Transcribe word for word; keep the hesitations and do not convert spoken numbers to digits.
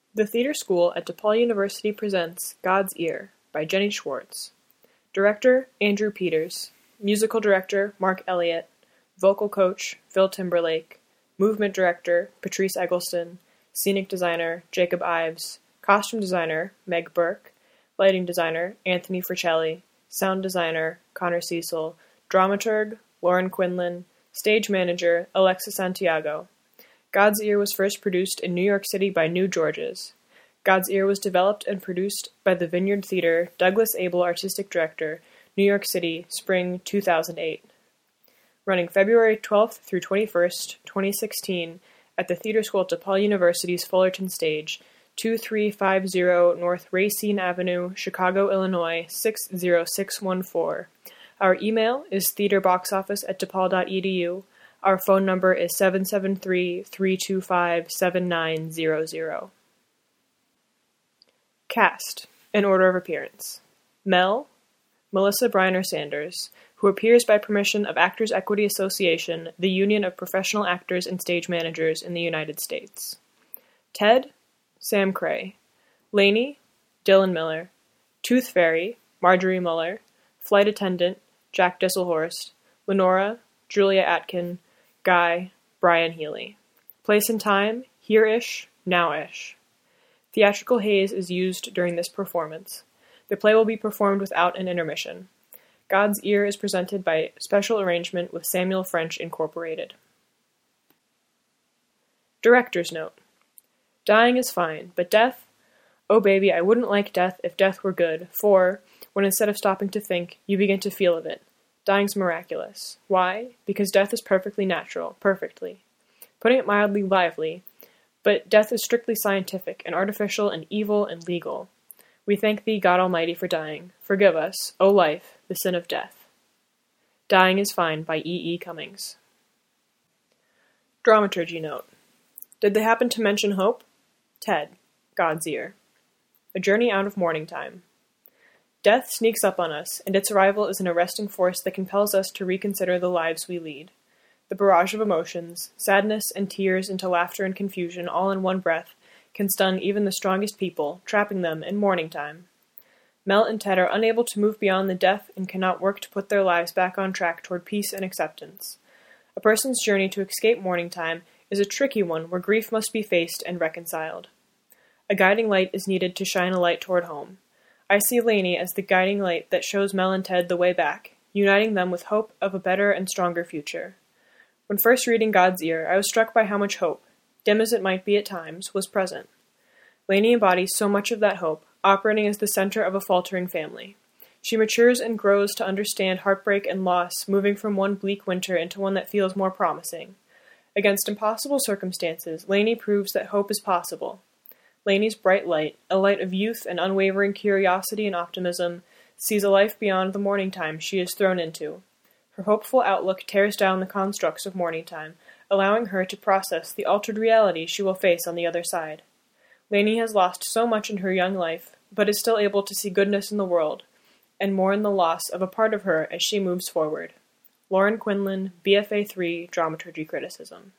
The Theatre School at DePaul University presents God's Ear by Jenny Schwartz. Director, Andrew Peters. Musical Director, Mark Elliott. Vocal Coach, Phil Timberlake. Movement Director, Patrice Eggleston. Scenic Designer, Jacob Ives. Costume Designer, Meg Burke. Lighting Designer, Anthony Fricelli. Sound Designer, Connor Cecil. Dramaturg, Lauren Quinlan. Stage Manager, Alexa Santiago. God's Ear was first produced in New York City by New Georges. God's Ear was developed and produced by the Vineyard Theater, Douglas Abel Artistic Director, New York City, Spring two thousand eight. Running February twelfth through twenty-first, twenty sixteen, at the Theatre School at DePaul University's Fullerton Stage, two three five zero North Racine Avenue, Chicago, Illinois, six zero six one four. Our email is theaterboxoffice at depaul dot e d u. Our phone number is seven seven three, three two five, seven nine zero zero. Cast, in order of appearance. Mel, Melissa Briner Sanders, who appears by permission of Actors Equity Association, the Union of Professional Actors and Stage Managers in the United States. Ted, Sam Cray. Lainey, Dylan Miller. Tooth Fairy, Marjorie Muller. Flight Attendant, Jack Disselhorst. Lenora, Julia Atkin. Guy, Brian Healy. Place and time, here-ish, now-ish. Theatrical haze is used during this performance. The play will be performed without an intermission. God's Ear is presented by special arrangement with Samuel French Incorporated. Director's note. Dying is fine, but death? Oh baby, I wouldn't like death if death were good, for, when instead of stopping to think, you begin to feel of it, dying's miraculous. Why? Because death is perfectly natural, perfectly. Putting it mildly, lively, but death is strictly scientific and artificial and evil and legal. We thank thee, God Almighty, for dying. Forgive us, O life, the sin of death. Dying is Fine by E. E. Cummings. Dramaturgy note. Did they happen to mention hope? Ted, God's Ear. A journey out of mourning time. Death sneaks up on us, and its arrival is an arresting force that compels us to reconsider the lives we lead. The barrage of emotions, sadness and tears into laughter and confusion all in one breath, can stun even the strongest people, trapping them in mourning time. Mel and Ted are unable to move beyond the death and cannot work to put their lives back on track toward peace and acceptance. A person's journey to escape mourning time is a tricky one where grief must be faced and reconciled. A guiding light is needed to shine a light toward home. I see Lainey as the guiding light that shows Mel and Ted the way back, uniting them with hope of a better and stronger future. When first reading God's Ear, I was struck by how much hope, dim as it might be at times, was present. Lainey embodies so much of that hope, operating as the center of a faltering family. She matures and grows to understand heartbreak and loss, moving from one bleak winter into one that feels more promising. Against impossible circumstances, Lainey proves that hope is possible. Lainey's bright light, a light of youth and unwavering curiosity and optimism, sees a life beyond the mourning time she is thrown into. Her hopeful outlook tears down the constructs of mourning time, allowing her to process the altered reality she will face on the other side. Lainey has lost so much in her young life, but is still able to see goodness in the world, and mourn the loss of a part of her as she moves forward. Lauren Quinlan, B F A three, Dramaturgy Criticism.